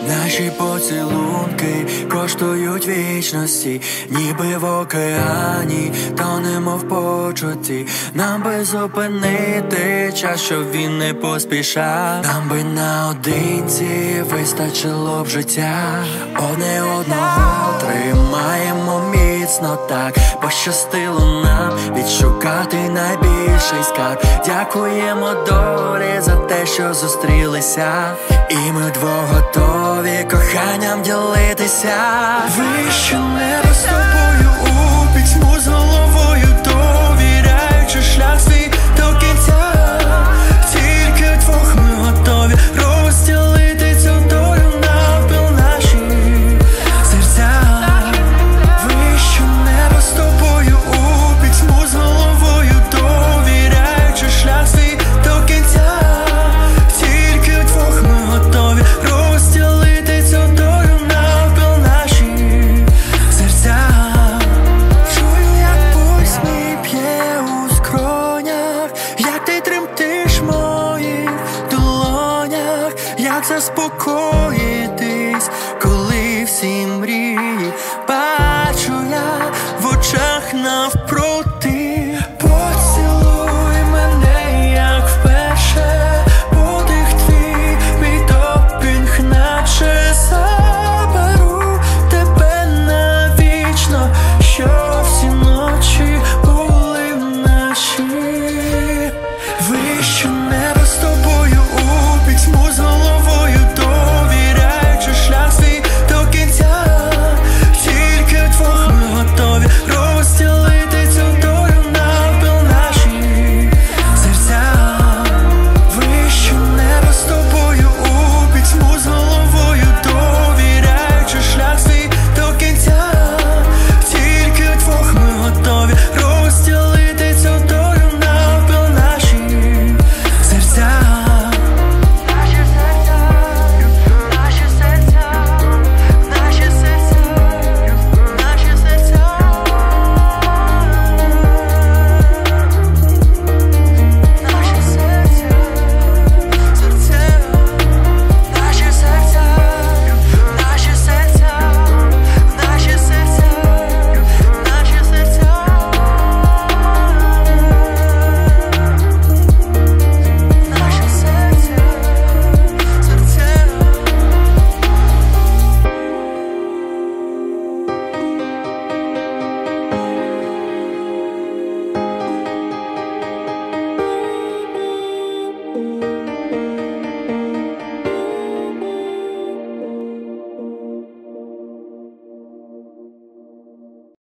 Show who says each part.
Speaker 1: Наші поцілунки коштують вічності, ніби в океані тонемо в почутті. Нам би зупинити час, щоб він не поспішав. Нам би наодинці вистачило б життя. Одне одного тримаємо міцно так. Пощастило нам відшукати найбільший скарб. Дякуємо долі за те, що зустрілися, і ми двох готові коханням ділитися. Вище небо з тобою у пітьму з головою, довіряючи шлях свій до кінця. Тільки вдвох ми готові розділити цю долю навпіл наші серця. Вище небо з тобою у пітьму з головою, довіряючи шлях свій до кінця. Тільки вдвох ми готові розділити цю долю навпіл наші серця. Чую, як пульс мій б'є у скронях, як ти тремтиш в моїх долонях. Як заспокоїтись, коли всі мрії бачу я в очах навпроти.